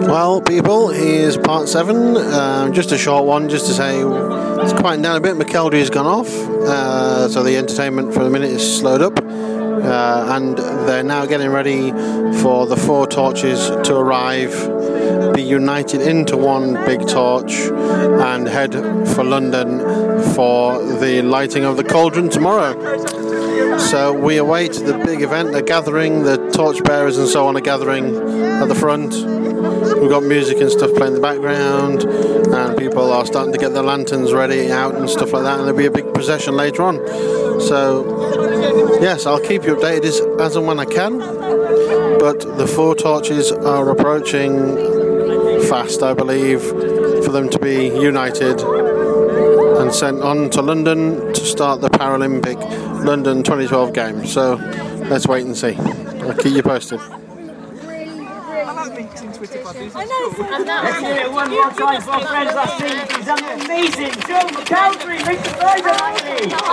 Well, people, here's part 7. Just a short one, just to say it's quieting down a bit. McKeldry's gone off, so the entertainment for the minute is slowed up, and they're now getting ready for the 4 torches to arrive, be united into one big torch, and head for London for the lighting of the cauldron tomorrow. So we await the big event, the gathering, the torchbearers and so on are gathering at the front. We've got music and stuff playing in the background, and people are starting to get their lanterns ready out and stuff like that, and there'll be a big procession later on. So yes, I'll keep you updated as and when I can, but the 4 torches are approaching fast, I believe, for them to be united and sent on to London to start the Paralympic London 2012 Games. So let's wait and see. I'll keep you posted. I know. Let's do it one more time for our friends. That's amazing. Joe McKeldry, make the prize, everybody.